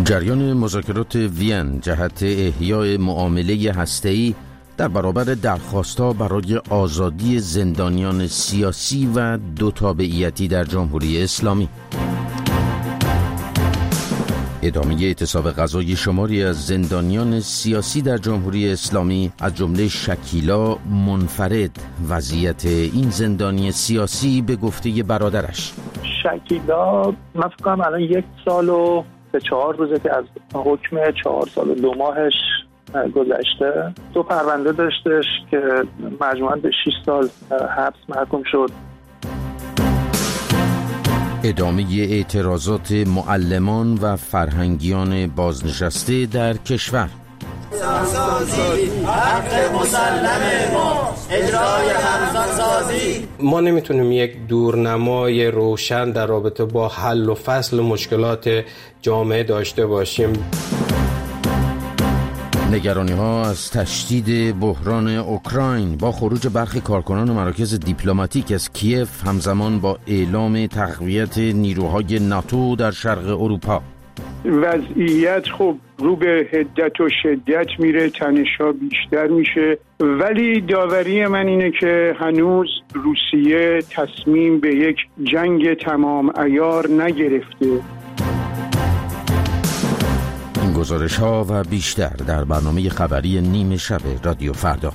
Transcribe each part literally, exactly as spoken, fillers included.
جریان مذاکرات وین جهت احیای معامله هسته‌ای در برابر درخواست‌ها برای آزادی زندانیان سیاسی و دو تابعیتی در جمهوری اسلامی. ادامه اعتصاب غذایی شماری از زندانیان سیاسی در جمهوری اسلامی از جمله شکیلا منفرد. وضعیت این زندانی سیاسی به گفته برادرش: شکیلا من فکر کنم الان یک سال و به چهار روزه که از حکم چهار سال و دو ماهش گذشته. دو پرونده داشتش که مجموعاً به شش سال حبس محکوم شد. ادامه اعتراضات معلمان و فرهنگیان بازنشسته در کشور. همزانسازی حق مسلم ما، اجرای همزانسازی. ما نمیتونیم یک دورنمای روشن در رابطه با حل و فصل مشکلات جامعه داشته باشیم. نگرانی ها از تشدید بحران اوکراین با خروج برخی کارکنان مراکز دیپلماتیک از کیف همزمان با اعلام تقویت نیروهای ناتو در شرق اروپا. وضعیت خب رو به حدت و شدت میره، تنش‌ها بیشتر میشه، ولی داوری من اینه که هنوز روسیه تصمیم به یک جنگ تمام عیار نگرفته. این گزارش ها و بیشتر در برنامه خبری نیمه شب رادیو فردا.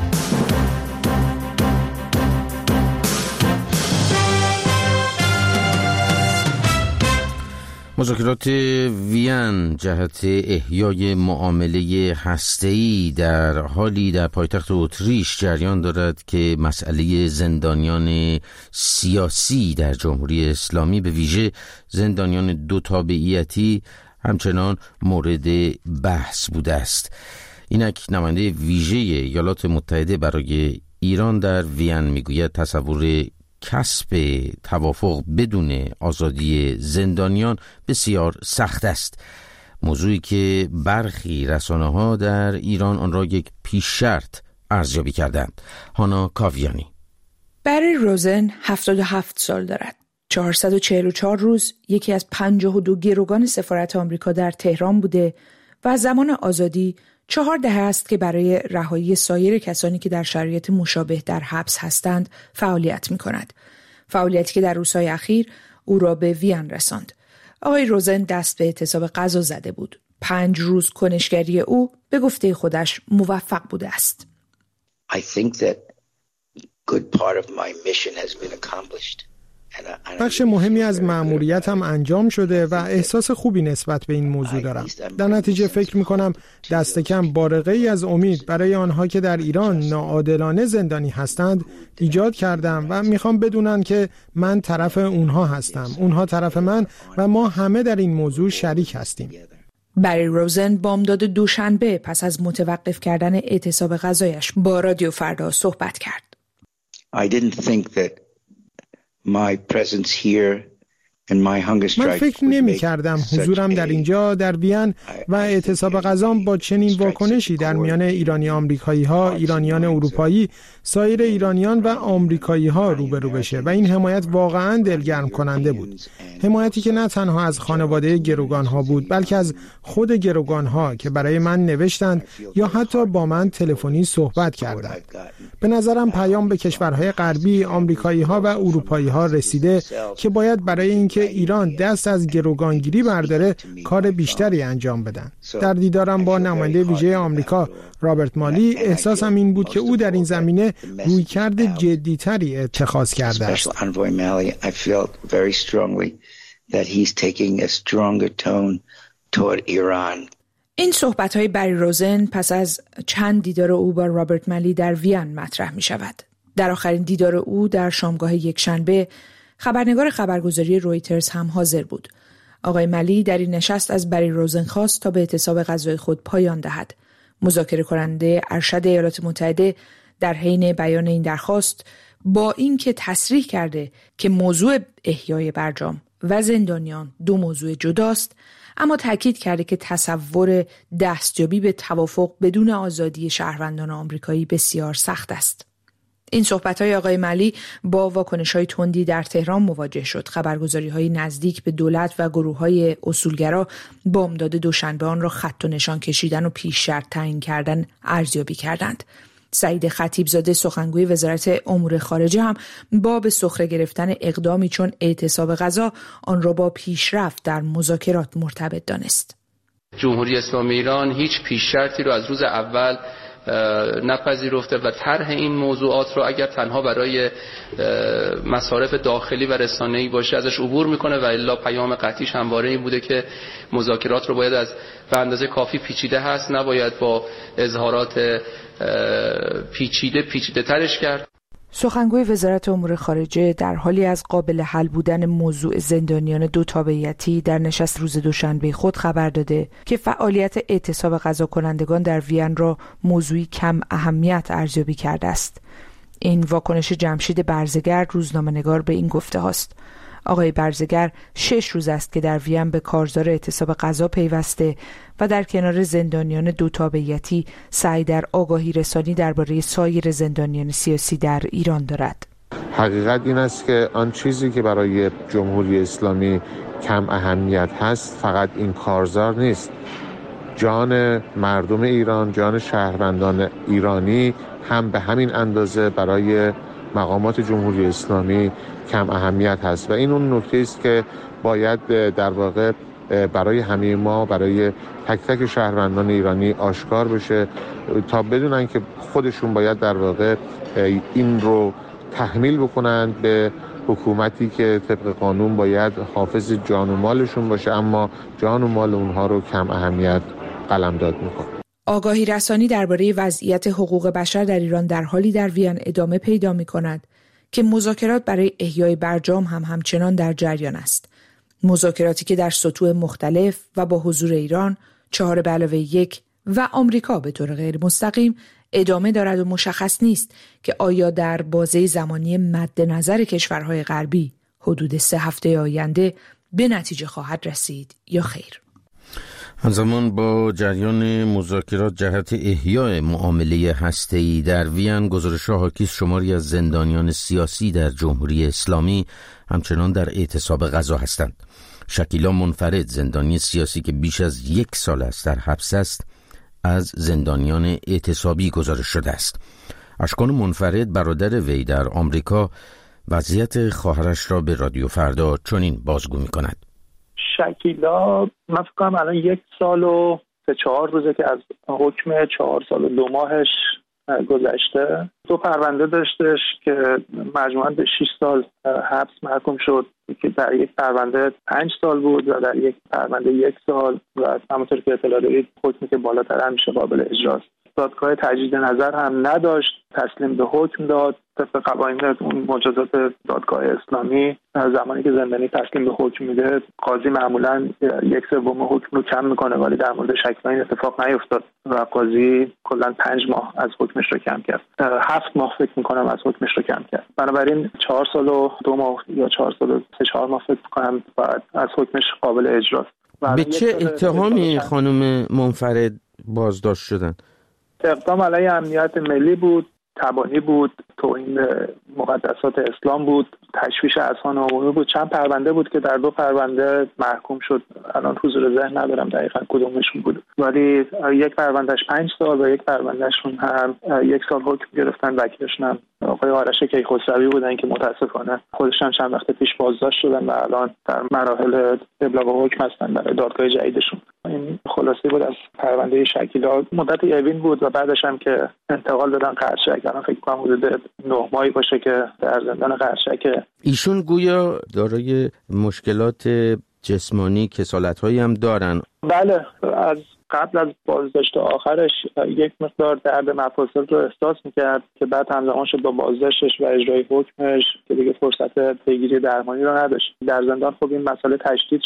مذاکرات وین جهت احیای معامله هسته‌ای در حالی در پایتخت اتریش جریان دارد که مسئله زندانیان سیاسی در جمهوری اسلامی به ویژه زندانیان دو تابعیتی همچنان مورد بحث بوده است. اینک نماینده ویژه ایالات متحده برای ایران در وین میگوید تصور کسب توافق بدون آزادی زندانیان بسیار سخت است، موضوعی که برخی رسانه‌ها در ایران آن را یک پیش شرط ارزیابی کردند. هانا کاویانی: بری روزن هفتاد و هفت سال دارد. چهارصد و چهل و چهار روز یکی از پنجاه و دو گروگان سفارت آمریکا در تهران بوده و از زمان آزادی چهار دهه است که برای رهایی سایر کسانی که در شرایط مشابه در حبس هستند فعالیت می کند. فعالیتی که در روزهای اخیر او را به وین رساند. آقای روزن دست به اعتصاب غذا زده بود. پنج روز کنشگری او به گفته خودش موفق بوده است. I think that good part of my mission has been accomplished. بخش مهمی از مأموریتم انجام شده و احساس خوبی نسبت به این موضوع دارم. در نتیجه فکر می‌کنم دست کم بارقه‌ای از امید برای آنها که در ایران ناعادلانه زندانی هستند ایجاد کردم و می‌خوام بدونن که من طرف اونها هستم، اونها طرف من و ما همه در این موضوع شریک هستیم. بری روزن بامداد دوشنبه پس از متوقف کردن اعتصاب غذایش با رادیو فردا صحبت کرد. I didn't think that My presence here and my hunger strike. من فکر نمی کردم حضورم در اینجا در وین و اعتصاب غذام با چنین واکنشی در میان ایرانی آمریکایی ها، ایرانیان اروپایی، سایر ایرانیان و آمریکایی ها روبرو بشه و این حمایت واقعا دلگرم کننده بود. حمایتی که نه تنها از خانواده گروگان ها بود بلکه از خود گروگان ها که برای من نوشتند یا حتی با من تلفنی صحبت کردند. به نظرم پیام به کشورهای غربی، آمریکایی ها و اروپایی ها رسیده که باید برای اینکه ایران دست از گروگانگیری برداره کار بیشتری انجام بدن. در دیدارم با نماینده ویژه آمریکا رابرت مالی احساسم این بود که او در این زمینه رویکرد جدی‌تری اتخاذ کرده است. این صحبت‌های بری روزن پس از چند دیدار او با رابرت مالی در وین مطرح می شود. در آخرین دیدار او در شامگاه یکشنبه خبرنگار خبرگزاری رویترز هم حاضر بود. آقای مالی در این نشست از بری روزن خواست تا به اعتصاب غذای خود پایان دهد. مذاکره کننده ارشد ایالات متحده در حین بیان این درخواست با اینکه تصریح کرده که موضوع احیای برجام و زندانیان دو موضوع جداست، اما تاکید کرده که تصور دستیابی به توافق بدون آزادی شهروندان آمریکایی بسیار سخت است. این صحبت‌های آقای ملی با واکنش‌های تندی در تهران مواجه شد. خبرگزاری‌های نزدیک به دولت و گروه‌های اصولگرا بامداد دوشنبه آن را خط و نشان کشیدن و پیش شرط تعیین کردن ارزیابی کردند. سعید خطیبزاده سخنگوی وزارت امور خارجه هم با به سخره گرفتن اقدامی چون اعتصاب غذا آن را با پیشرفت در مذاکرات مرتبط دانست. جمهوری اسلامی ایران هیچ پیش شرطی رو از روز اول نپذیرفته و طرح این موضوعات رو اگر تنها برای مصارف داخلی و رسانه‌ای باشه ازش عبور میکنه و الا پیام قطعیش همواره این بوده که مذاکرات رو باید از به اندازه کافی پیچیده هست، نباید با اظهارات پیچیده پیچیده ترش کرد. سخنگوی وزارت امور خارجه در حالی از قابل حل بودن موضوع زندانیان دو تابعیتی در نشست روز دوشنبه خود خبر داده که فعالیت اعتصاب غذا کنندگان در وین را موضوعی کم اهمیت ارزیابی کرده است. این واکنش جمشید برزگر روزنامه‌نگار به این گفته هاست. آقای برزگر شش روز است که در وین به کارزار اعتصاب غذا پیوسته و در کنار زندانیان دو تابعیتی سعی در آگاهی رسانی درباره سایر زندانیان سیاسی در ایران دارد. حقیقت این است که آن چیزی که برای جمهوری اسلامی کم اهمیت هست فقط این کارزار نیست. جان مردم ایران، جان شهروندان ایرانی هم به همین اندازه برای مقامات جمهوری اسلامی کم اهمیت هست و این اون نکته است که باید در واقع برای همه ما، برای تک تک شهروندان ایرانی آشکار بشه تا بدونن که خودشون باید در واقع این رو تحمیل بکنند به حکومتی که طبق قانون باید حافظ جان و مالشون باشه، اما جان و مال اونها رو کم اهمیت قلمداد میکنه. آگاهی رسانی درباره وضعیت حقوق بشر در ایران در حالی در وین ادامه پیدا می‌کند که مذاکرات برای احیای برجام هم همچنان در جریان است. مذاکراتی که در سطوح مختلف و با حضور ایران، چهار به علاوه یک و آمریکا به طور غیر مستقیم ادامه دارد و مشخص نیست که آیا در بازه زمانی مد نظر کشورهای غربی حدود سه هفته آینده به نتیجه خواهد رسید یا خیر. همزمان با جریان مذاکرات جهت احیای معامله هسته‌ای در وین، گزارش‌ها حاکی شماری از زندانیان سیاسی در جمهوری اسلامی همچنان در اعتصاب غذا هستند. شکیلا منفرد، زندانی سیاسی که بیش از یک سال است در حبس است، از زندانیان اعتصابی گزارش شده است. اشکان منفرد، برادر وی در آمریکا، وضعیت خواهرش را به رادیو فردا چنین بازگو می‌کند. شکیلا من فکر کنم الان یک سال و سه چهار روزه که از حکم چهار سال و دو ماهش گذشته. دو پرونده داشتش که مجموعاً به شش سال حبس محکوم شد که در یک پرونده پنج سال بود و در یک پرونده یک سال و همونطور که اطلاع دارید حکمی که بالاتر همیشه قابل اجراست. دادگاه تجدید نظر هم نداشت، تسلیم به حکم داد. طبق قوانین اون مجازات دادگاه اسلامی زمانی که زندانی تسلیم به حکم میده، قاضی معمولا یک سوم حکم رو کم میکنه، ولی در مورد شکیلا این اتفاق نیفتاد و قاضی کلا پنج ماه از حکمش رو کم کرد. هفت ماه فکر میکنم از حکمش رو کم کرد. بنابراین چهار سال و دو ماه یا چهار سال و سه چهار ماه فکر میکنم بعد از حکمش قابل اجراست. به چه اتهامی خانم منفرد بازداشت شدن؟ اقدام علیه امنیت ملی بود، تبانی بود، توهین مقدسات اسلام بود، تشویش اذهان عمومی بود. چند پرونده بود که در دو پرونده محکوم شد. الان حضور ذهن ندارم دقیقاً کدومشون بود، ولی یک پروندهش پنج سال و یک پروندهشون هم یک سال حکم گرفتن. وکیلشون هم آقای آرش کیخسروی بودن که متاسفانه خودشون چند وقت پیش بازداشت شدن و الان در مراحل ابلاغ حکم هستن برای دادگاه جدیدشون. این خلاصه بود از پرونده شکیلا. مدت اوین بود و بعدش هم که انتقال دادن قرچک. الان فکر کنم حدود نه ماهی باشه که در زندان قرچک. ایشون گویا دارای مشکلات جسمانی، کسالت‌هایی هم دارن. بله، از قبل از بازداشت آخرش یک مقدار درد مفاصل رو احساس میکرد که بعد همزمان شد با بازداشتش و اجرای حکمش که دیگه فرصت پیگیری درمانی رو نداشت. در زندان خب این مسئله تشدید شد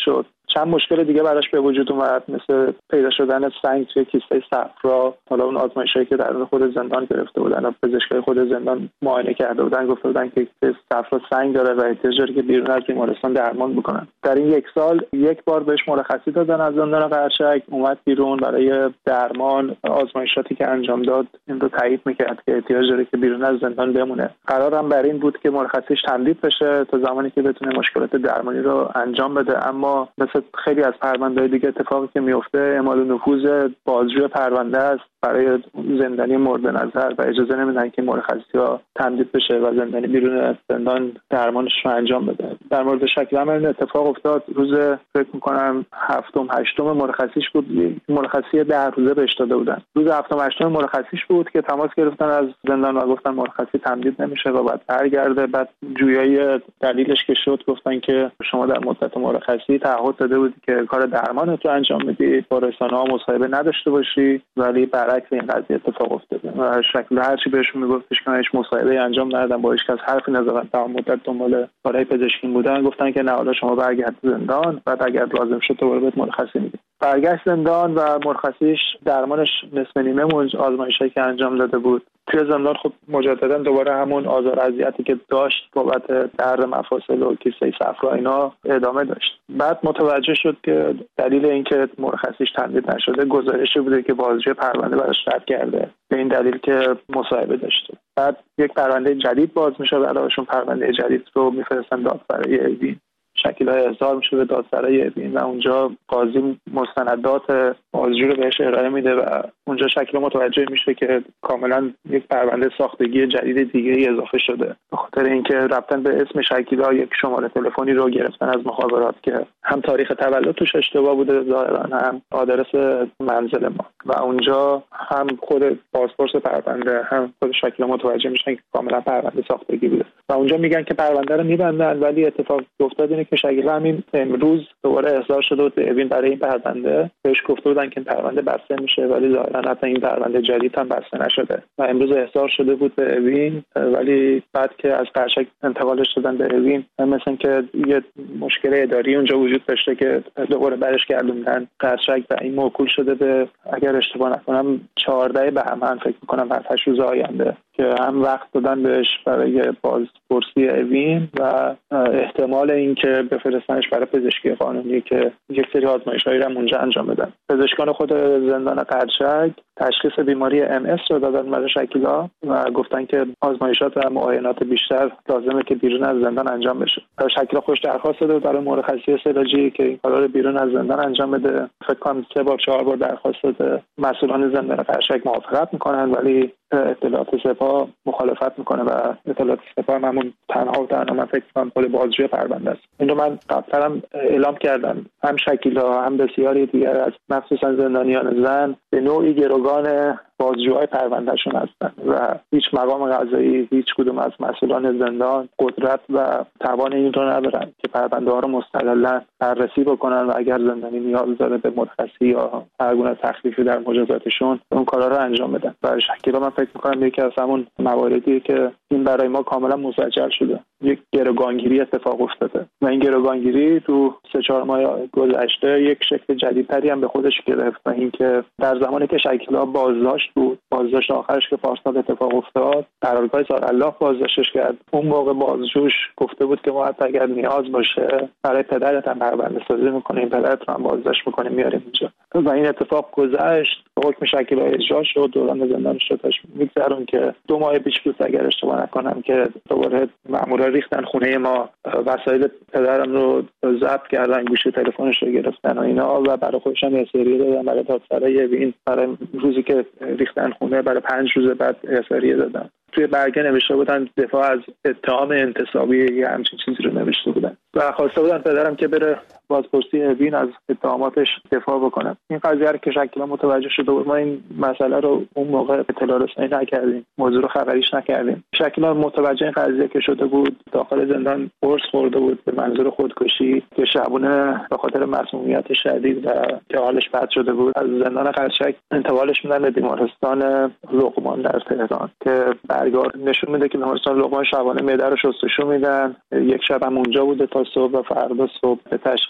چند مشکل دیگه براش به وجود اومد، مثل پیدا شدن سنگ توی کیسه صفرا. حالا اون آزمایشایی که در خود زندان گرفته بودن و پزشکای خود زندان معاینه کرده بودن گفته بودن که صفرا سنگ داره و احتیاج داره که بیرون از بیمارستان درمان بکنن. در این یک سال یک بار بهش مرخصی دادن از زندان قرچک، اومد بیرون برای درمان. آزمایشاتی که انجام داد این رو تایید میکرد که احتیاج داره که بیرون از زندان بمونه. قرارم بر این بود که مرخصیش تمدید بشه تا زمانی که بتونه مشکلات درمانی رو انجام بده، اما مثل خیلی از پرونده‌های دیگه اتفاقی که میفته اعمال نفوذ بازجوی پرونده است برای زندانی مورد نظر و اجازه نمیدن که مرخصی‌ها تمدید بشه و زندانی بیرون زندان درمانش رو انجام بده. در مورد شکیلا این اتفاق افتاد روز فکر می‌کنم هفتم هشتم مرخصیش بود، مرخصی ده روزه بهش داده بودن. روز هفتم هشتم مرخصیش بود که تماس گرفتن از زندان و گفتن مرخصی تمدید نمیشه و بعد برگرده. بعد جویای دلیلش که شد گفتن که شما در مدت مرخصی تعهد داده بودی که کار درمانت رو انجام بدی، با رسانه‌ها مصاحبه نداشته باشی، ولی برعکس این قضیه اتفاق افتاده. و شکل هرچی بهشون میگفتش که من هیچ مصاحبه انجام ندادم، با هیچ کس حرفی نزدم، تمام مدت دنبال کارهای پزشکی بودن. گفتن که نه حالا شما برگرد زندان، بعد اگر لازم شد دوباره بهت مرخصی میدیم. برگشت زندان و مرخصیش درمانش نصف نیمه موند. آزمایشی که انجام داده بود توی زندان خب مجددا دوباره همون آزار اذیتی که داشت بابت درد مفاصل و کیسه صفرا اینا ادامه داشت. بعد متوجه شد که دلیل اینکه مرخصیش تمدید نشده گزارشی بوده که بازجوی پرونده براش رد کرده به این دلیل که مصاحبه داشته. بعد یک پرونده جدید باز میشه، براشون پرونده جدید رو میفرستن دادسرای اوین. شکیلا احضار میشه به دادسرای اوین و اونجا قاضی مستندات بازجو رو بهش ارائه میده و اونجا شکیلا متوجه میشه که کاملا یک پرونده ساختگی جدید دیگه ای اضافه شده، به خاطر اینکه رفتن به اسم شکیلا یک شماره تلفنی رو گرفتن از مخابرات که هم تاریخ تولد توش اشتباه بوده ظاهرا، هم آدرس منزل ما و اونجا هم خود پاسپورت پرونده هم خود شکیلا متوجه میشن که کاملا پرونده ساختگی بوده و اونجا میگن که پرونده رو میبندن. ولی اتفاق افتاد اینه که شکیلا همین امروز دوباره احضار شده بود به اوین برای این پرونده. بهش گفته بودن که پرونده بسته میشه ولی ظاهرا حتی این پرونده جدید هم بسته نشده و امروز احضار شده بود به اوین، ولی بعد که از قرچک انتقالش دادن به اوین مثلا که یه مشکل اداری اونجا وجود داشته که دوباره برش گردوندن قرچک و این موکول شده به اگر اشتباه نکنم چهارده بهمن فکر می‌کنم هفت هشت روز آینده که هم وقت دادن بهش برای بازپرسی اوین و احتمال اینکه بفرستنش برای پزشکی قانونی که یک سری آزمایش‌هایی رو اونجا انجام بدن. پزشکان خود زندان قرچک تشخیص بیماری ام اس رو دادن برای شکیلا و گفتن که آزمایشات و معاینات بیشتر لازمه که بیرون از زندان انجام بشه. شکیلا خوش درخواست داده برای مرخصی سراجی که این کارا رو بیرون از زندان انجام بده. فکر کنم سه بار چهار بار درخواست داده. مسئولان زندان قرچک موافقت میکنن ولی اطلاعات سپاه مخالفت میکنه و اطلاعات سپاه همون تنها و تنها من فکر کنم پول بازجوی پرونده است. اینو من قبلا اعلام کردم، هم شکیلا هم بسیاری دیگر از مخصوصا زندانیان زن به نوعی گروگان بازجوهای پروندهشون هستن و هیچ مقام قضایی، هیچ کدوم از مسئولان زندان قدرت و توان این رو ندارن که پرونده ها رو مستقلا بررسی بکنن و اگر زندانی نیاز داره به مرخصی یا هر گونه تخفیفی در مجازاتشون اون کارا رو انجام بدن. برای شکیلا من فکر می‌کنم یکی از همون مواردی که این برای ما کاملا مسجل شده، یک گروگانگیری اتفاق افتاده و این گروگانگیری تو سه چهار ماه گذشته یک شکل جدیدتری هم به خودش گرفت و اینکه در زمانی که شکیلا بازداشت بود، بازداشت آخرش که پارسال اتفاق افتاد، قرارگاه زارالله بازداشتش کرد. اون موقع بازجوش گفته بود که ما حتی اگر نیاز باشه برای پدرت هم پرونده سازی می‌کنیم، پدرت رو هم بازداشت می‌کنیم میاریم اینجا و این اتفاق گذشت. حکم شکیلا اجرا شد، دوران زندان شدش میگذرون که دو ماه پیش بود اگر اشتباه نکنم که دوباره مامورا ریختن خونه ما، وسایل پدرم رو ضبط کردن، گوشی تلفنش رو گرفتن و اینا و برای خودشون یه سری دادن برای دادسرای اوین برای روزی که ریختن خونه برای پنج روز بعد احضاریه دادن. توی برگه نوشته بودن دفاع از اتهام انتصابی یا همچین چیزی رو نوشته بودن و خواسته بودن پدرم که بره بازپرسی اوین از اتهاماتش دفاع بکنه. این قضیه رو که شکیلا متوجه شده بود، ما این مسئله رو اون موقع اطلاع رسانی نکردیم، موضوع رو خبریش نکردیم. شکیلا متوجه این قضیه که شده بود داخل زندان قرص خورده بود به منظور خودکشی که شبونه به خاطر مسمومیت شدید و که حالش بد شده بود از زندان قرچک انتقالش میدن به بیمارستان لقمان در تهران که برگار نشون میده که بیمارستان لقمان شبانه معده رو شستشو میدن. یک شب هم اونجا بوده تا صبح و فردا صبح به تشخیص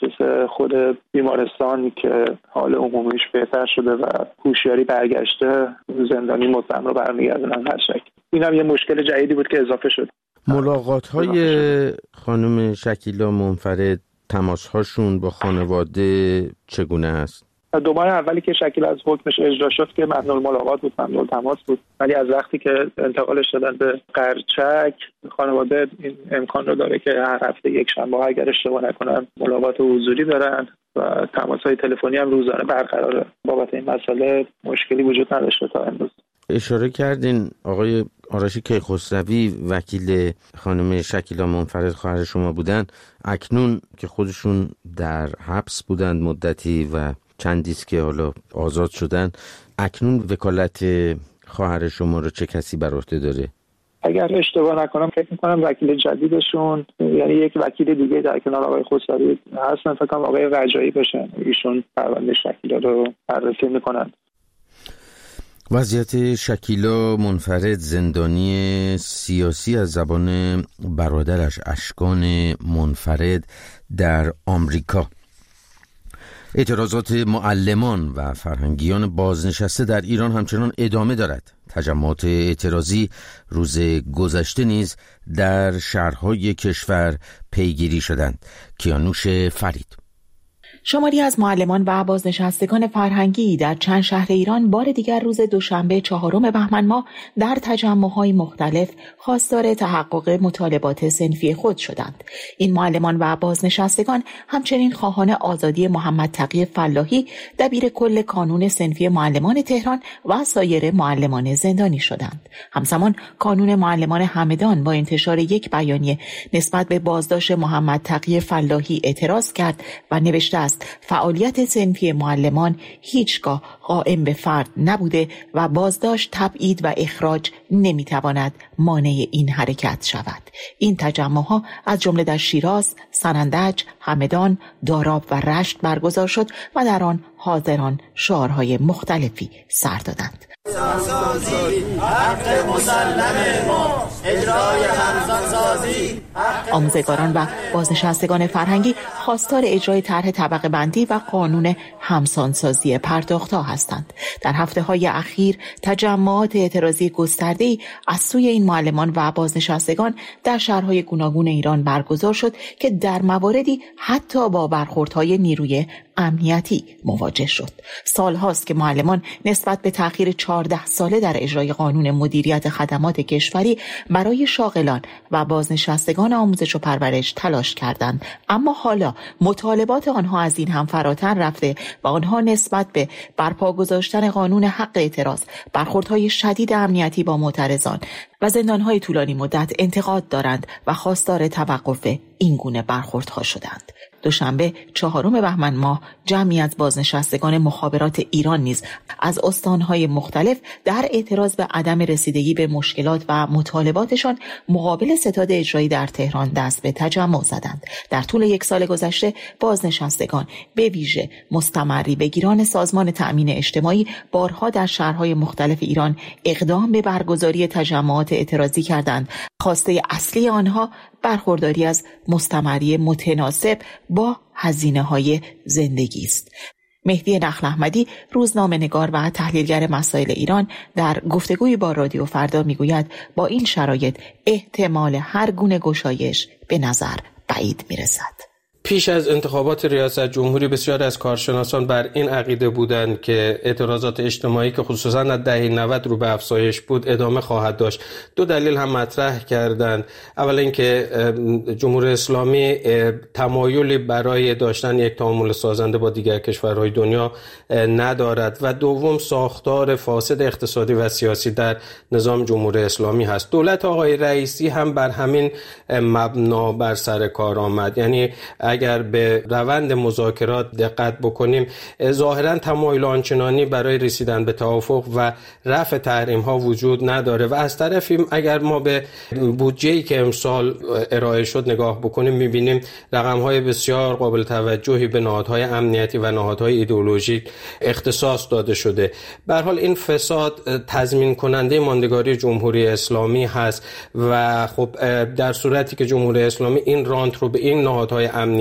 متخصص خود بیمارستان که حال عمومیش بهتر شده و هوشیاری برگشته، زندانی متهم رو برمیگردونن هر شکل. این هم یه مشکل جدیدی بود که اضافه شد. ملاقات‌های خانم شکیلا منفرد، تماس‌هاشون با خانواده چگونه است؟ دو ماه اولی که شکیلا از حکمش اجرا شد که ممنوع الملاقات بود، ممنوع التماس بود، ولی از وقتی که انتقالش دادن به قرچک، خانواده این امکان رو داره که هر هفته یک شنبه اگر اشتباه نکنم ملاقات حضوری دارن و تماس‌های تلفنی هم روزانه برقراره. بابت این مسئله مشکلی وجود نداشته تا امروز. اشاره کردین آقای آرش کیخسروی وکیل خانم شکیلا منفرد خواهر شما بودن، اکنون که خودشون در حبس بودند مدتی و چندیست که حالا آزاد شدن، اکنون وکالت خواهر شما رو چه کسی بر عهده داره؟ اگر اشتباه نکنم فکر می‌کنم وکیل جدیدشون، یعنی یک وکیل دیگه در کنار آقای خسروی هستن، فکر کنم آقای رجایی باشن، ایشون پرونده شکیلا رو بررسی می‌کنن. وضعیت شکیلا منفرد، زندانی سیاسی از زبان برادرش اشکان منفرد در آمریکا. اعتراضات معلمان و فرهنگیان بازنشسته در ایران همچنان ادامه دارد. تجمعات اعتراضی روز گذشته نیز در شهرهای کشور پیگیری شدند. کیانوش فرید. شماری از معلمان و بازنشستگان فرهنگی در چند شهر ایران بار دیگر روز دوشنبه چهارم بهمن ماه در تجمع‌های مختلف خواستار تحقق مطالبات صنفی خود شدند. این معلمان و بازنشستگان همچنین خواهان آزادی محمد تقی فلاحی دبیر کل کانون صنفی معلمان تهران و سایر معلمان زندانی شدند. همزمان کانون معلمان همدان با انتشار یک بیانیه نسبت به بازداشت محمد تقی فلاحی اعتراض کرد و نوشته است فعالیت صنفی معلمان هیچگاه قائم به فرد نبوده و بازداشت، تبعید و اخراج نمیتواند مانع این حرکت شود. این تجمعها از جمله در شیراز، سنندج، همدان، داراب و رشت برگزار شد و در آن حاضران شعارهای مختلفی سر دادند. همسانسازی حق مسلم ما، اجرای همسانسازی. آموزگاران و بازنشستگان فرهنگی خواستار اجرای طرح طبقه بندی و قانون همسانسازی پرداخت‌ها هستند. در هفته‌های اخیر تجمعات اعتراضی گسترده‌ای از سوی این معلمان و بازنشستگان در شهرهای گوناگون ایران برگزار شد که در مواردی حتی با برخوردهای نیروی امنیتی مواجه شد. سالهاست که معلمان نسبت به تأخیر چهارده ساله در اجرای قانون مدیریت خدمات کشوری برای شاغلان و بازنشستگان آموزش و پرورش تلاش کردند، اما حالا مطالبات آنها از این هم فراتر رفته و آنها نسبت به برپا گذاشتن قانون حق اعتراض، برخوردهای شدید امنیتی با معترضان و زندانهای طولانی مدت انتقاد دارند و خواستار توقف این گونه برخوردها شدند. دوشنبه چهارم بهمن ماه جمعی از بازنشستگان مخابرات ایران نیز از استانهای مختلف در اعتراض به عدم رسیدگی به مشکلات و مطالباتشان مقابل ستاد اجرایی در تهران دست به تجمع زدند. در طول یک سال گذشته بازنشستگان به ویژه مستمری بگیران سازمان تأمین اجتماعی بارها در شهرهای مختلف ایران اقدام به برگزاری تجمعات اعتراضی کردند. خواسته اصلی آنها برخورداری از مستمری متناسب با هزینه‌های زندگی است. مهدی نخل احمدی، روزنامه‌نگار و تحلیلگر مسائل ایران، در گفتگویی با رادیو فردا میگوید با این شرایط احتمال هر گونه گشایش به نظر بعید میرسد. پیش از انتخابات ریاست جمهوری بسیار از کارشناسان بر این عقیده بودند که اعتراضات اجتماعی که خصوصا از دهه نود رو به افزایش بود ادامه خواهد داشت. دو دلیل هم مطرح کردند. اول اینکه جمهوری اسلامی تمایلی برای داشتن یک تعامل سازنده با دیگر کشورهای دنیا ندارد و دوم ساختار فاسد اقتصادی و سیاسی در نظام جمهوری اسلامی هست. دولت آقای رئیسی هم بر همین مبنا بر سر کار آمد. یعنی اگر به روند مذاکرات دقت بکنیم ظاهرا تمایل آنچنانی برای رسیدن به توافق و رفع تحریم ها وجود نداره و از طرفی اگر ما به بودجه‌ای که امسال ارائه شد نگاه بکنیم می‌بینیم رقم های بسیار قابل توجهی به نهادهای امنیتی و نهادهای ایدئولوژیک اختصاص داده شده. به هر حال این فساد تضمین کننده ماندگاری جمهوری اسلامی هست و خب در صورتی که جمهوری اسلامی این رانت رو به این نهادهای امنیتی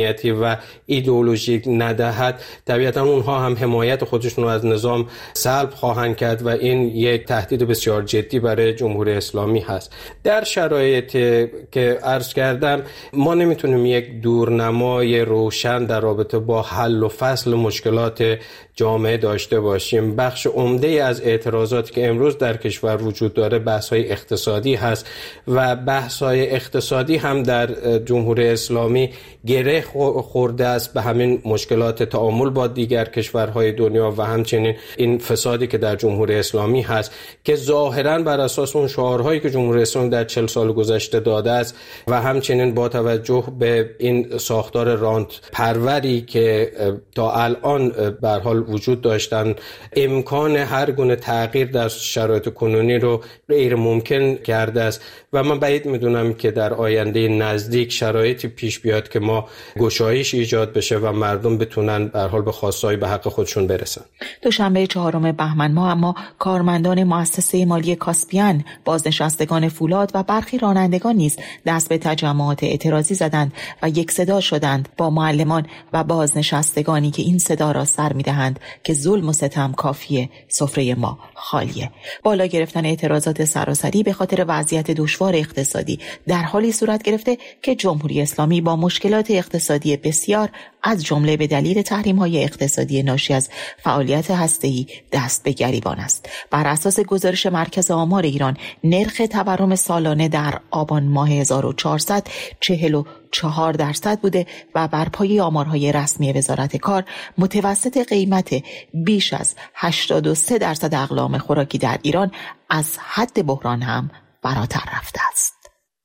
امنیتی و ایدئولوژیک ندهد، طبیعتا اونها هم حمایت خودشون رو از نظام سلب خواهند کرد و این یک تهدید بسیار جدی برای جمهوری اسلامی هست. در شرایطی که عرض کردم ما نمیتونیم یک دورنمای روشن در رابطه با حل و فصل مشکلات جامعه داشته باشیم. بخش عمده از اعتراضاتی که امروز در کشور وجود داره بحث‌های اقتصادی هست و بحث‌های اقتصادی هم در جمهوری اسلامی گره خورده است به همین مشکلات تعامل با دیگر کشورهای دنیا و همچنین این فسادی که در جمهوری اسلامی هست که ظاهراً بر اساس اون شعارهایی که جمهوری اسلامی در چهل سال گذشته داده است و همچنین با توجه به این ساختار رانت پروری که تا الان به هر حال وجود داشتن، امکان هر گونه تغییر در شرایط کنونی رو غیر ممکن کرده است و من بعید میدونم که در آینده نزدیک شرایطی پیش بیاد که ما گشایش ایجاد بشه و مردم بتونن به هر حال به خواستهای به حق خودشون برسن. دوشنبه چهارم بهمن ماه اما کارمندان مؤسسه مالی کاسپیان، بازنشستگان فولاد و برخی رانندگان نیز دست به تجمعات اعتراضی زدند و یک صدا شدند با معلمان و بازنشستگانی که این صدا را سر می‌دهند که ظلم و ستم کافیه، سفره ما خالیه. بالا گرفتن اعتراضات سراسری به خاطر وضعیت دشوار اقتصادی در حالی صورت گرفته که جمهوری اسلامی با مشکلات اقتصادی بسیار از جمله به دلیل تحریم‌های اقتصادی ناشی از فعالیت هسته‌ای دست به گریبان است. بر اساس گزارش مرکز آمار ایران، نرخ تورم سالانه در آبان ماه هزار و چهارصد چهل و چهار درصد بوده و بر پایه آمارهای رسمی وزارت کار متوسط قیمت بیش از هشتاد و سه درصد اقلام خوراکی در ایران از حد بحران هم فراتر رفته است.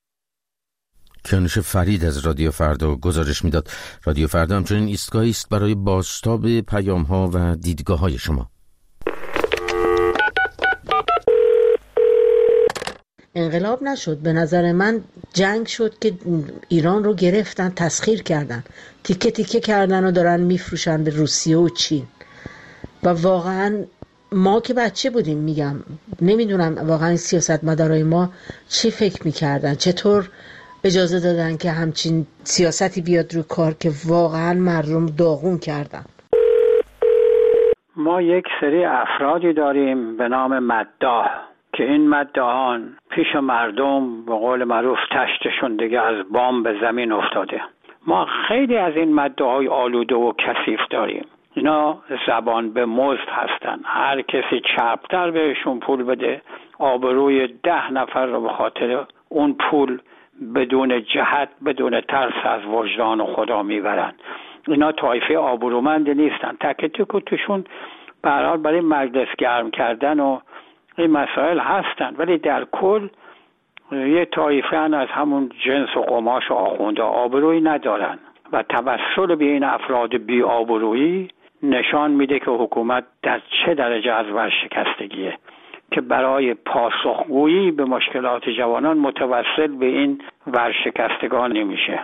کیانوش فرید از رادیو فردا گزارش میداد. رادیو فردا همچنین ایستگاهی است برای بازتاب پیام‌ها و دیدگاه‌های شما. انقلاب نشد، به نظر من جنگ شد که ایران رو گرفتن، تسخیر کردن، تیکه تیکه کردن و دارن میفروشن به روسیه و چین. و واقعا ما که بچه بودیم، میگم نمیدونم واقعا سیاستمدارای ما چی فکر میکردن، چطور اجازه دادن که همچین سیاستی بیاد رو کار که واقعا مردم داغون کردن. ما یک سری افرادی داریم به نام مداح که این مداحان پیش مردم به قول معروف تشتشون دیگه از بام به زمین افتاده. ما خیلی از این مداحای آلوده و کثیف داریم. اینا زبان به مزد هستن. هر کسی چربتر بهشون پول بده، آبروی ده نفر رو به خاطر اون پول بدون جهت، بدون ترس از وجدان و خدا میبرن. اینا طایفه آبرومند نیستن. تک تک و توشون به هر حال برای مجلس گرم کردن و این مسائل هستن، ولی در کل یه طایفه از همون جنس و قماش و آخونده آبرویی ندارن و توسل به این افراد بی آبرویی نشان میده که حکومت در چه درجه از ورشکستگیه که برای پاسخگویی به مشکلات جوانان متوسل به این ورشکستگان نمیشه.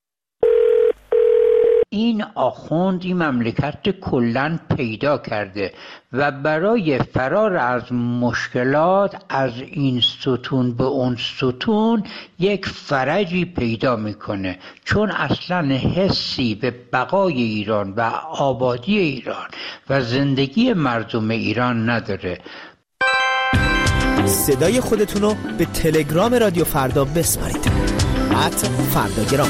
این آخوند این مملکت کلن پیدا کرده و برای فرار از مشکلات از این ستون به اون ستون یک فرجی پیدا میکنه، چون اصلا حسی به بقای ایران و آبادی ایران و زندگی مردم ایران نداره. صدای خودتون رو به تلگرام رادیو فردا بسپارید. ات فرداگرام.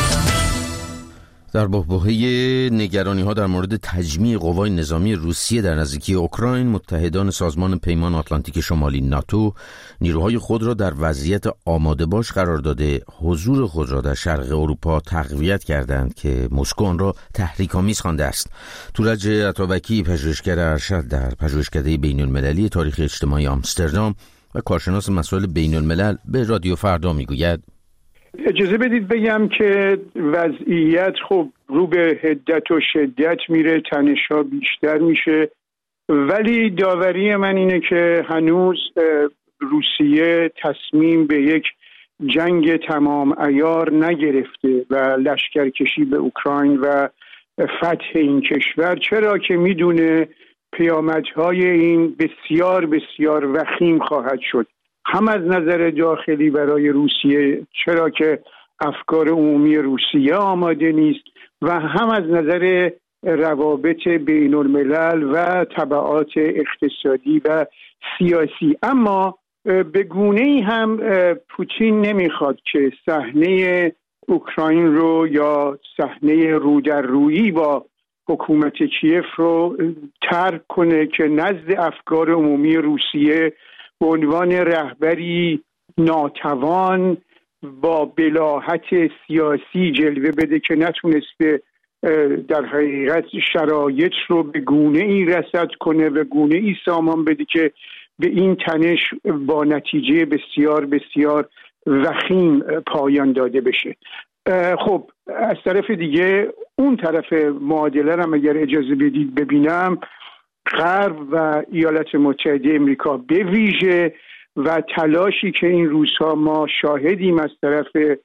در بحبوحه نگرانی ها در مورد تجمیع قوای نظامی روسیه در نزدیکی اوکراین، متحدان سازمان پیمان آتلانتیک شمالی ناتو نیروهای خود را در وضعیت آماده باش قرار داده حضور خود را در شرق اروپا تقویت کردند که مسکو آن را تحریک‌آمیز خوانده است. تورج عطابکی، پژوهشگر ارشد در پژوهشکده بین المللی تاریخ اجتماعی آمستردام و کارشناس مسائل بین الملل به رادیو فردا میگوید: اجازه بدید بگم که وضعیت خب رو به حدت و شدت میره، تنش‌ها بیشتر میشه، ولی داوری من اینه که هنوز روسیه تصمیم به یک جنگ تمام عیار نگرفته و لشکرکشی به اوکراین و فتح این کشور، چرا که میدونه پیامدهای این بسیار بسیار وخیم خواهد شد، هم از نظر داخلی برای روسیه، چرا که افکار عمومی روسیه آماده نیست و هم از نظر روابط بین الملل و تبعات اقتصادی و سیاسی. اما به گونه‌ای هم پوتین نمیخواد که صحنه اوکراین رو یا صحنه رو در رویی با حکومت کیف رو ترک کنه که نزد افکار عمومی روسیه به عنوان رهبری ناتوان با بلاهت سیاسی جلوه بده که نتونسته در حقیقت شرایط رو به گونه ای رصد کنه، به گونه ای سامان بده که به این تنش با نتیجه بسیار بسیار وخیم پایان داده بشه. خب از طرف دیگه اون طرف معادله هم اگر اجازه بدید ببینم، غرب و ایالات متحده امریکا به ویژه و تلاشی که این روزها ما شاهدیم از طرف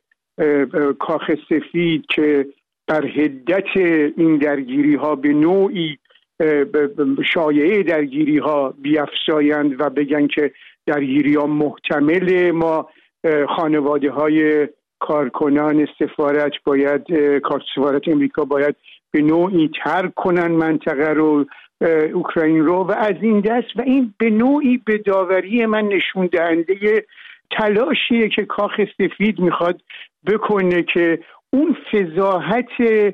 کاخ سفید که بر حدت این درگیری ها به نوعی شایعه درگیری ها بیفزایند و بگن که درگیری ها محتمل، ما خانواده های کارکنان سفارت باید سفارت امریکا باید به نوعی ترک کنن منطقه رو، اوکراین رو و از این دست، و این به نوعی به داوری من نشون دهنده تلاشیه که کاخ سفید میخواد بکنه که اون فضاحت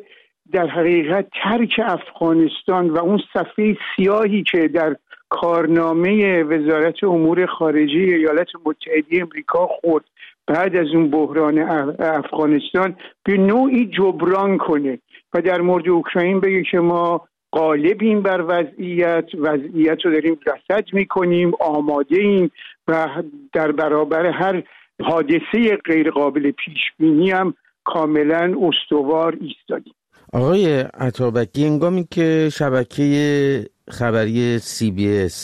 در حقیقت ترک افغانستان و اون صفحه سیاهی که در کارنامه وزارت امور خارجه ایالات متحده امریکا خورد بعد از اون بحران افغانستان به نوعی جبران کنه و در مورد اوکراین بگه که ما غالبیم بر وضعیت وضعیت رو داریم رصد میکنیم، آماده ایم و در برابر هر حادثه غیر قابل پیش بینی هم کاملا استوار ایستادیم. آقای عطابکی، هنگامی که شبکه خبری سی بی اس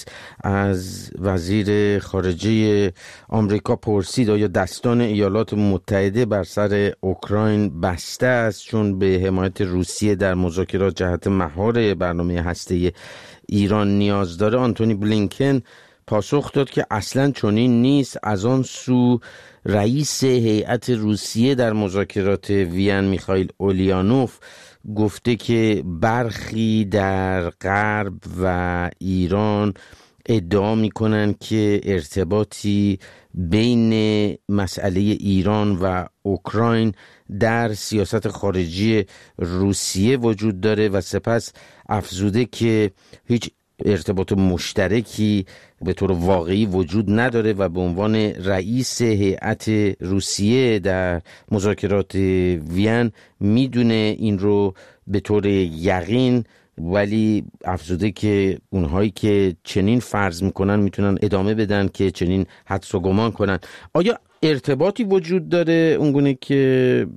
از وزیر خارجه آمریکا پرسید آیا دستان ایالات متحده بر سر اوکراین بسته است چون به حمایت روسیه در مذاکرات جهت مهار برنامه هسته‌ای ایران نیاز داره، آنتونی بلینکن پاسخ داد که اصلاً چنین نیست. از آن سو رئیس هیئت روسیه در مذاکرات وین میخائیل اولیانوف گفته که برخی در غرب و ایران ادعا میکنن که ارتباطی بین مسئله ایران و اوکراین در سیاست خارجی روسیه وجود داره و سپس افزوده که هیچ ارتباط مشترکی به طور واقعی وجود نداره و به عنوان رئیس هیئت روسیه در مذاکرات وین میدونه این رو به طور یقین، ولی افزوده که اونهایی که چنین فرض میکنن میتونن ادامه بدن که چنین حدس و گمان کنن. آیا ارتباطی وجود داره اونگونه که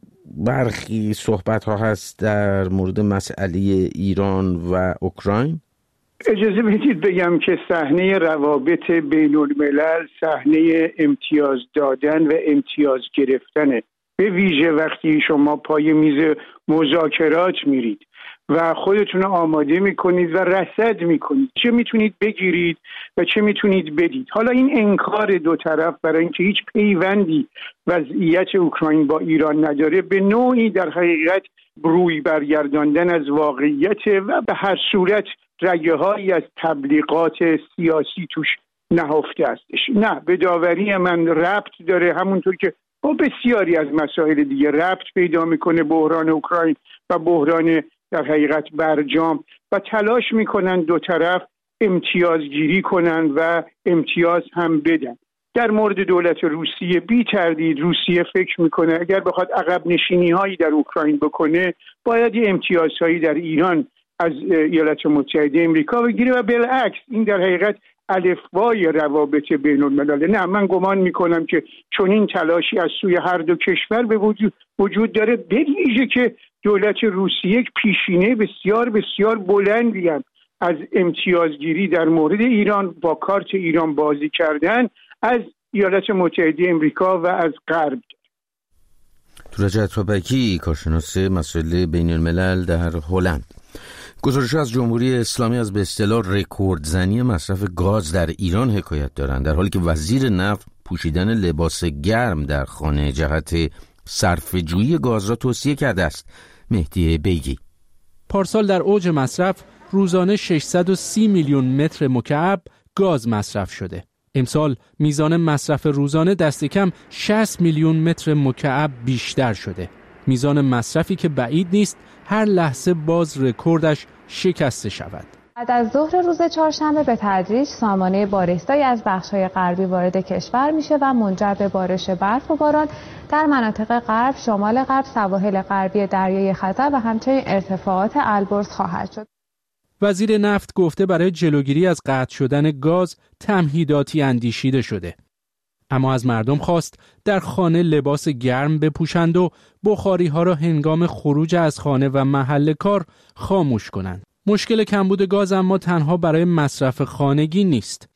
برخی صحبت ها هست در مورد مسئله ایران و اوکراین؟ اجازه بدید بگم که صحنه روابط بین الملل صحنه امتیاز دادن و امتیاز گرفتنه، به ویژه وقتی شما پای میز مذاکرات میرید و خودتون آماده میکنید و رصد میکنید چه میتونید بگیرید و چه میتونید بدید. حالا این انکار دو طرف برای اینکه هیچ پیوندی وضعیت اوکراین با ایران نداره به نوعی در حقیقت روی برگرداندن از واقعیت و به هر صورت رگه هایی از تبلیغات سیاسی توش نهفته هستش. نه، به داوری من ربط داره، همونطور که با بسیاری از مسائل دیگه ربط پیدا میکنه بحران اوکراین و بحران در حقیقت برجام و تلاش میکنن دو طرف امتیازگیری کنن و امتیاز هم بدن. در مورد دولت روسیه بی تردید روسیه فکر میکنه اگر بخواد عقب نشینی هایی در اوکراین بکنه باید یه امتیازهایی در ایران از ایالات متحده امریکا بگیره و بالعکس. این در حقیقت الفبای روابط بین الملل. نه، من گمان میکنم که چون این تلاشی از سوی هر دو کشور به وجود وجود داره، به ویژه که دولت روسیه پیشینه بسیار بسیار بلندی هم از امتیازگیری در مورد ایران با کارت ایران بازی کردن از ایالات متحده امریکا و از غرب. تورج عطابکی، کارشناس مسائل بین الملل در هلند. گزارش از جمهوری اسلامی از به اصطلاح رکوردزنی مصرف گاز در ایران حکایت دارند، در حالی که وزیر نفت پوشیدن لباس گرم در خانه جهت صرفه‌جویی گاز را توصیه کرده است. مهدی بیگی: پارسال در اوج مصرف روزانه ششصد و سی میلیون متر مکعب گاز مصرف شده. امسال میزان مصرف روزانه دست کم شصت میلیون متر مکعب بیشتر شده. میزان مصرفی که بعید نیست هر لحظه باز رکوردش شکسته شود. بعد از ظهر روز چهارشنبه به تدریج سامانه بارش‌زایی از بخش‌های غربی وارد کشور میشه و منجر به بارش برف و باران در مناطق غرب، شمال غرب، سواحل غربی دریای خزر و همچنین ارتفاعات البرز خواهد شد. وزیر نفت گفته برای جلوگیری از قطع شدن گاز تمهیداتی اندیشیده شده. اما از مردم خواست در خانه لباس گرم بپوشند و بخاری‌ها را هنگام خروج از خانه و محل کار خاموش کنند. مشکل کمبود گاز اما تنها برای مصرف خانگی نیست.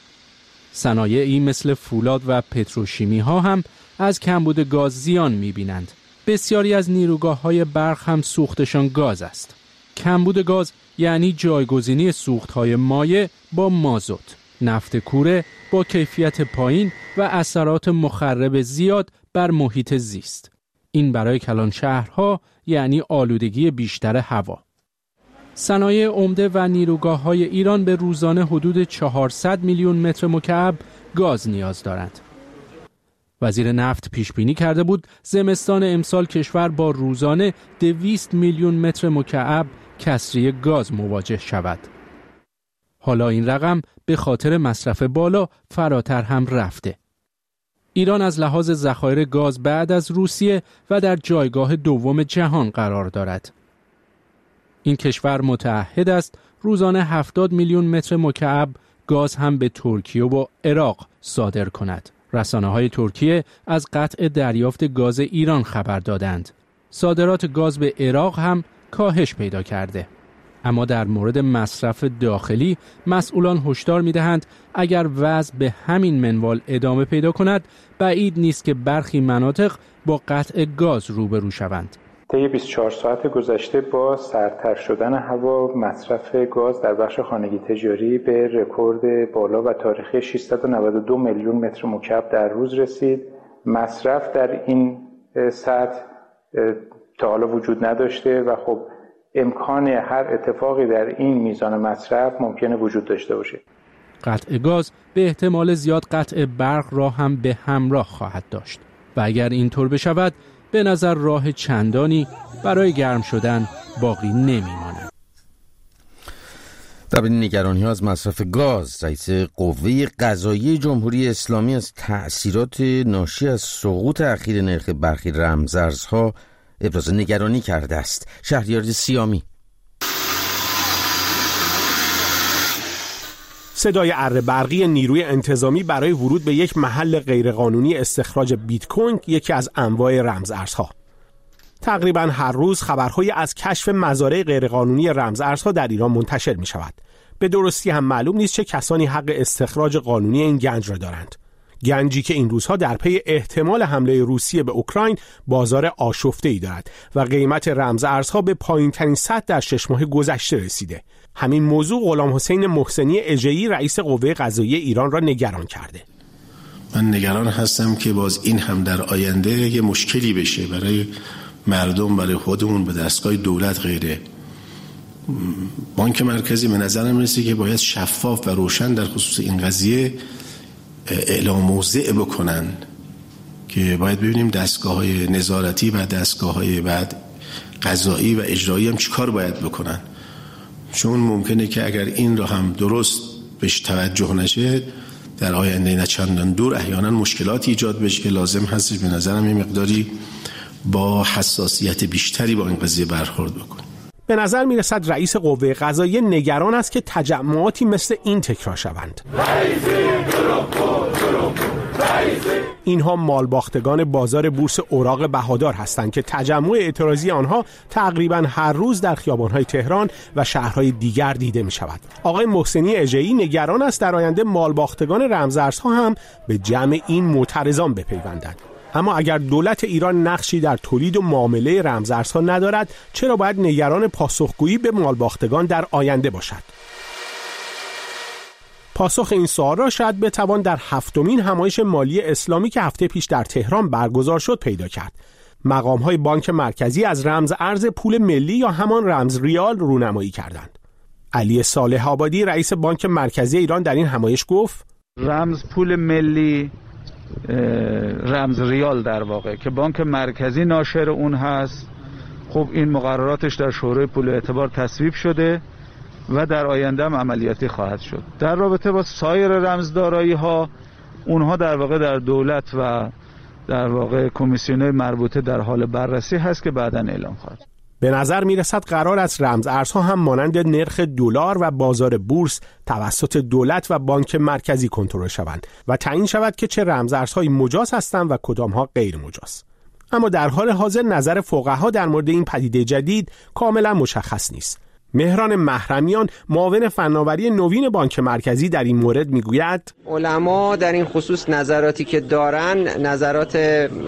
صنایعی مثل فولاد و پتروشیمی ها هم از کمبود گاز زیان می‌بینند. بسیاری از نیروگاه‌های برق هم سوختشان گاز است. کمبود گاز یعنی جایگزینی سوخت‌های مایع با مازوت، نفت کوره با کیفیت پایین و اثرات مخرب زیاد بر محیط زیست. این برای کلان شهرها یعنی آلودگی بیشتر هوا. صنایع عمده و نیروگاه‌های ایران به روزانه حدود چهارصد میلیون متر مکعب گاز نیاز دارند. وزیر نفت پیش بینی کرده بود زمستان امسال کشور با روزانه دویست میلیون متر مکعب کسری گاز مواجه شود. حالا این رقم به خاطر مصرف بالا فراتر هم رفته. ایران از لحاظ ذخایر گاز بعد از روسیه و در جایگاه دوم جهان قرار دارد. این کشور متعهد است روزانه هفتاد میلیون متر مکعب گاز هم به ترکیه و عراق صادر کند. رسانه‌های ترکیه از قطع دریافت گاز ایران خبر دادند. صادرات گاز به عراق هم کاهش پیدا کرده. اما در مورد مصرف داخلی مسئولان هشدار می‌دهند اگر وضع به همین منوال ادامه پیدا کند بعید نیست که برخی مناطق با قطع گاز روبرو شوند. طی بیست و چهار ساعت گذشته با سردتر شدن هوا مصرف گاز در بخش خانگی تجاری به رکورد بالا و تاریخی ششصد و نود و دو میلیون متر مکعب در روز رسید. مصرف در این سطح تا حالا وجود نداشته و خب امکان هر اتفاقی در این میزان مصرف ممکنه وجود داشته باشه. قطع گاز به احتمال زیاد قطع برق را هم به همراه خواهد داشت و اگر اینطور بشود به نظر راه چندانی برای گرم شدن باقی نمیماند. در بین نگرانی‌ها از مصرف گاز، رئیس قوه قضاییه جمهوری اسلامی از تأثیرات ناشی از سقوط اخیر نرخ برخی رمزارزها ابراز نگرانی کرده است. شهریار سیامی. صدای اره برقی نیروی انتظامی برای ورود به یک محل غیرقانونی استخراج بیت کوین یکی از انواع رمزارزها. تقریبا هر روز خبرهای از کشف مزارع غیرقانونی رمزارزها در ایران منتشر می شود. به درستی هم معلوم نیست چه کسانی حق استخراج قانونی این گنج را دارند. گنجی که این روزها در پی احتمال حمله روسیه به اوکراین بازار آشفته‌ای دارد و قیمت رمزارزها به پایین‌ترین سطح در شش ماه گذشته رسیده. همین موضوع غلام حسین محسنی اژه‌ای رئیس قوه قضاییه ایران را نگران کرده. من نگران هستم که باز این هم در آینده یه مشکلی بشه برای مردم، برای خودمون، به دستگاه دولت غیره. بانک مرکزی به نظرم میرسه که باید شفاف و روشن در خصوص این قضیه اعلام موضع بکنن که باید ببینیم دستگاه‌های نظارتی و دستگاه‌های بعد قضایی و اجرایی هم چیکار باید بکنن، چون ممکنه که اگر این را هم درست بهش توجه نشه در آینده نه چندان دور احیانا مشکلاتی ایجاد بشه که لازم هست به نظرم یه مقداری با حساسیت بیشتری با این قضیه برخورد بکنه. به نظر می رسد رئیس قوه قضاییه نگران است که تجمعاتی مثل این تکرار شوند. اینها مالباختگان بازار بورس اوراق بهادار هستند که تجمع اعتراضی آنها تقریبا هر روز در خیابان‌های تهران و شهرهای دیگر دیده می شود. آقای محسنی اژه‌ای نگران است در آینده مالباختگان رمزارزها هم به جمع این معترضان بپیوندند. اما اگر دولت ایران نقشی در تولید و معامله رمزارزها ندارد، چرا باید نگران پاسخگویی به مالباختگان در آینده باشد؟ پاسخ این سوال را شاید بتوان در هفتمین همایش مالی اسلامی که هفته پیش در تهران برگزار شد پیدا کرد. مقام‌های بانک مرکزی از رمز ارز پول ملی یا همان رمز ریال رونمایی کردند. علی صالح آبادی رئیس بانک مرکزی ایران در این همایش گفت رمز پول ملی رمز ریال در واقع که بانک مرکزی ناشر اون هست، خب این مقرراتش در شورای پول اعتبار تصویب شده و در آینده هم عملیاتی خواهد شد. در رابطه با سایر رمزدارایی ها، اونها در واقع در دولت و در واقع کمیسیون مربوطه در حال بررسی هست که بعداً اعلام خواهد. به نظر میرسد قرار است رمز ارزها هم مانند نرخ دلار و بازار بورس توسط دولت و بانک مرکزی کنترل شوند و تعیین شود که چه رمز ارزهایی مجاز هستند و کدامها غیر مجاز. اما در حال حاضر نظر فقها در مورد این پدیده جدید کاملا مشخص نیست. مهران محرمیان معاون فناوری نوین بانک مرکزی در این مورد میگوید علما در این خصوص نظراتی که دارن نظرات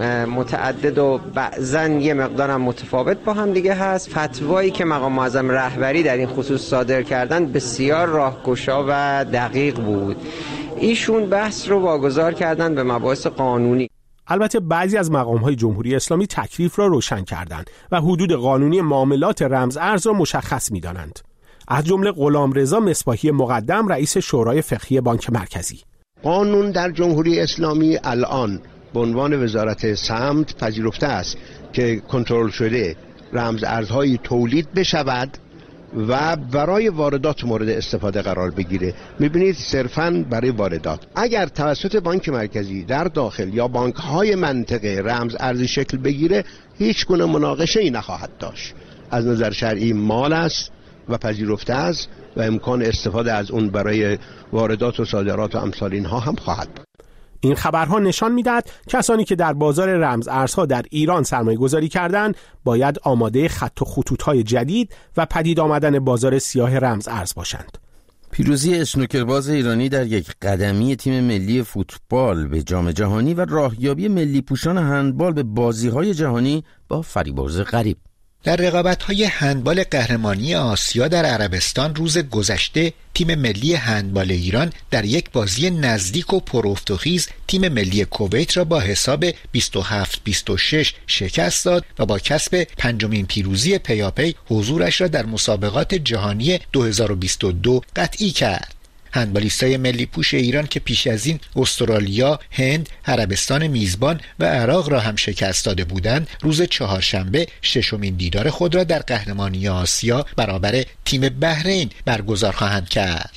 متعدد و بعضاً یه مقدارم متفاوت با هم دیگه هست. فتوایی که مقام معظم رهبری در این خصوص صادر کردن بسیار راهگشا و دقیق بود. ایشون بحث رو واگذار کردن به مباحث قانونی. البته بعضی از مقام‌های جمهوری اسلامی تکلیف را روشن کردند و حدود قانونی معاملات رمز ارز را مشخص می‌دانند. از جمله غلامرضا مصباحی مقدم رئیس شورای فقهی بانک مرکزی. قانون در جمهوری اسلامی الان به عنوان وزارت سمت پذیرفته است که کنترل شده رمز ارزهای تولید بشود و برای واردات مورد استفاده قرار بگیره. میبینید صرفاً برای واردات. اگر توسط بانک مرکزی در داخل یا بانک‌های منطقه رمز ارزی شکل بگیره، هیچ گونه مناقشه‌ای نخواهد داشت. از نظر شرعی مال است و پذیرفته است و امکان استفاده از اون برای واردات و صادرات و امثال اینها هم خواهد بود. این خبرها نشان می‌دهد کسانی که در بازار رمز ارزها در ایران سرمایه‌گذاری کردند باید آماده خط و خطوط‌های جدید و پدید آمدن بازار سیاه رمز ارز باشند. پیروزی اسنوکرباز ایرانی در یک قدمی تیم ملی فوتبال به جام جهانی و راهیابی ملی پوشان هندبال به بازی‌های جهانی با فریبرز غریب. در رقابت‌های هندبال قهرمانی آسیا در عربستان روز گذشته تیم ملی هندبال ایران در یک بازی نزدیک و پرافتوخیز تیم ملی کویت را با حساب بیست و هفت بیست و شش شکست داد و با کسب پنجمین پیروزی پیاپی حضورش را در مسابقات جهانی دو هزار و بیست و دو قطعی کرد. هندبالیستای ملی پوش ایران که پیش از این استرالیا، هند، عربستان میزبان و عراق را هم شکست داده بودند، روز چهارشنبه ششمین دیدار خود را در قهرمانی آسیا برابر تیم بحرین برگزار خواهند کرد.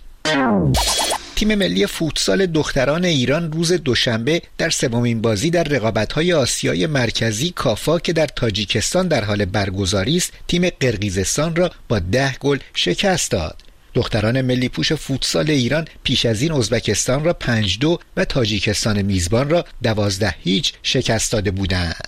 تیم ملی فوتسال دختران ایران روز دوشنبه در سومین بازی در رقابت‌های آسیای مرکزی کافا که در تاجیکستان در حال برگزاری است، تیم قرقیزستان را با ده گل شکست داد. دختران ملی پوش فوتسال ایران پیش از این ازبکستان را پنج دو و تاجیکستان میزبان را دوازده هیچ شکست داده بودند.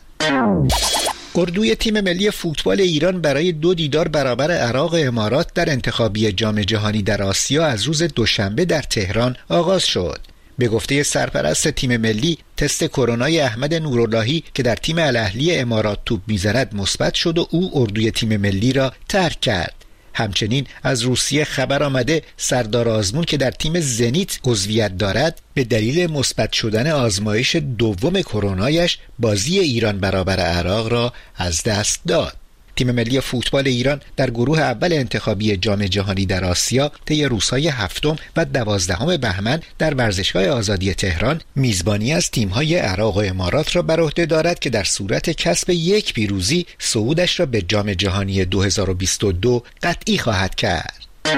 اردوی تیم ملی فوتبال ایران برای دو دیدار برابر عراق و امارات در انتخابی جام جهانی در آسیا از روز دوشنبه در تهران آغاز شد. به گفته سرپرست تیم ملی، تست کرونای احمد نوراللهی که در تیم الاهلی امارات توپ می‌زند مثبت شد و او اردوی تیم ملی را ترک کرد. همچنین از روسیه خبر آمده سردار آزمون که در تیم زنیت عضویت دارد به دلیل مثبت شدن آزمایش دوم کرونایش بازی ایران برابر عراق را از دست داد. تیم ملی فوتبال ایران در گروه اول انتخابی جام جهانی در آسیا طی روزهای هفتم و دوازدهم بهمن در ورزشگاه آزادی تهران میزبانی از تیم‌های عراق و امارات را بر عهده دارد که در صورت کسب یک پیروزی صعودش را به جام جهانی دو هزار و بیست و دو قطعی خواهد کرد.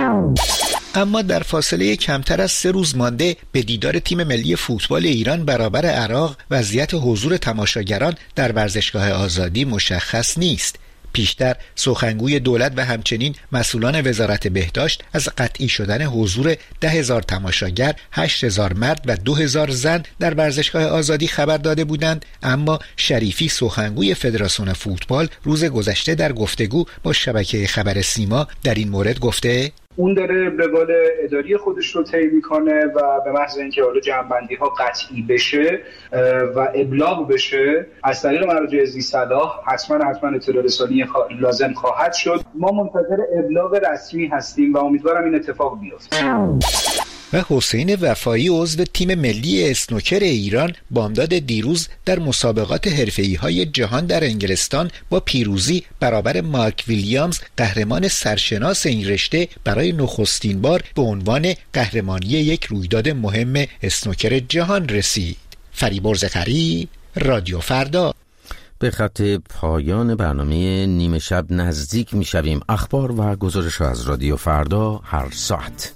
اما در فاصله کمتر از سه روز مانده به دیدار تیم ملی فوتبال ایران برابر عراق وضعیت حضور تماشاگران در ورزشگاه آزادی مشخص نیست. پیشتر سخنگوی دولت و همچنین مسئولان وزارت بهداشت از قطعی شدن حضور ده هزار تماشاگر، هشت هزار مرد و دو هزار زن در ورزشگاه آزادی خبر داده بودند، اما شریفی سخنگوی فدراسیون فوتبال روز گذشته در گفتگو با شبکه خبر سیما در این مورد گفته اون داره روال اداری خودش رو طی میکنه و به محض اینکه حالا جمع‌بندی ها قطعی بشه و ابلاغ بشه از طریق مراجع ذی صلاح حتما حتما اطلاع رسانی لازم خواهد شد. ما منتظر ابلاغ رسمی هستیم و امیدوارم این اتفاق بیفته. و حسین وفایی عضو تیم ملی اسنوکر ایران بامداد دیروز در مسابقات حرفه‌ای‌های جهان در انگلستان با پیروزی برابر مارک ویلیامز قهرمان سرشناس این رشته برای نخستین بار به عنوان قهرمانی یک رویداد مهم اسنوکر جهان رسید. فریبرز قریب، رادیو فردا. به خط پایان برنامه نیمه شب نزدیک می شویم. اخبار و گزارش از رادیو فردا هر ساعت.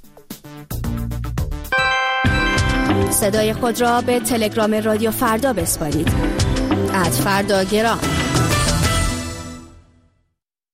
صدای خود را به تلگرام رادیو فردا بسپارید. ات فردا گرام.